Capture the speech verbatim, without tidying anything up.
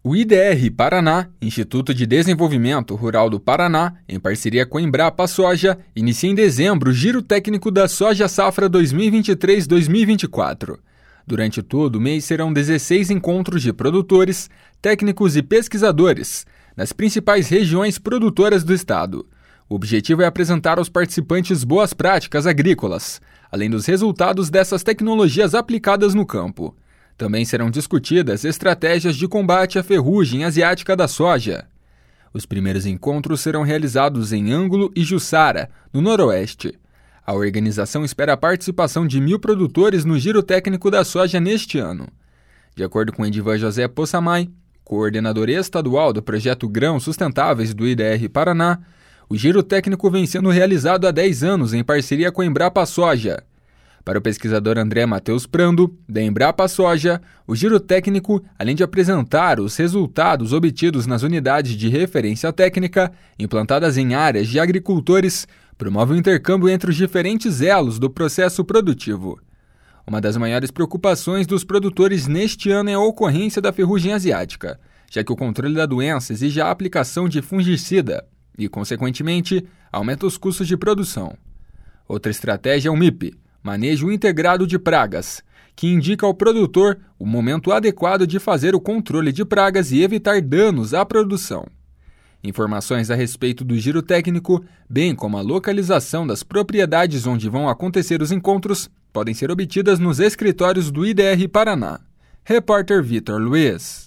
O I D R Paraná, Instituto de Desenvolvimento Rural do Paraná, em parceria com a Embrapa Soja, inicia em dezembro o Giro Técnico da Soja Safra dois mil e vinte e três dois mil e vinte e quatro. Durante todo o mês serão dezesseis encontros de produtores, técnicos e pesquisadores, nas principais regiões produtoras do estado. O objetivo é apresentar aos participantes boas práticas agrícolas, além dos resultados dessas tecnologias aplicadas no campo. Também serão discutidas estratégias de combate à ferrugem asiática da soja. Os primeiros encontros serão realizados em Ângulo e Jussara, no Noroeste. A organização espera a participação de mil produtores no Giro Técnico da Soja neste ano. De acordo com Edivan José Possamay, coordenador estadual do projeto Grãos Sustentáveis do I D R Paraná, o Giro Técnico vem sendo realizado há dez anos em parceria com a Embrapa Soja. Para o pesquisador André Matheus Prando, da Embrapa Soja, o Giro Técnico, além de apresentar os resultados obtidos nas unidades de referência técnica, implantadas em áreas de agricultores, promove o intercâmbio entre os diferentes elos do processo produtivo. Uma das maiores preocupações dos produtores neste ano é a ocorrência da ferrugem asiática, já que o controle da doença exige a aplicação de fungicida e, consequentemente, aumenta os custos de produção. Outra estratégia é o M I P, Manejo Integrado de Pragas, que indica ao produtor o momento adequado de fazer o controle de pragas e evitar danos à produção. Informações a respeito do Giro Técnico, bem como a localização das propriedades onde vão acontecer os encontros, podem ser obtidas nos escritórios do I D R Paraná. Repórter Vitor Luiz.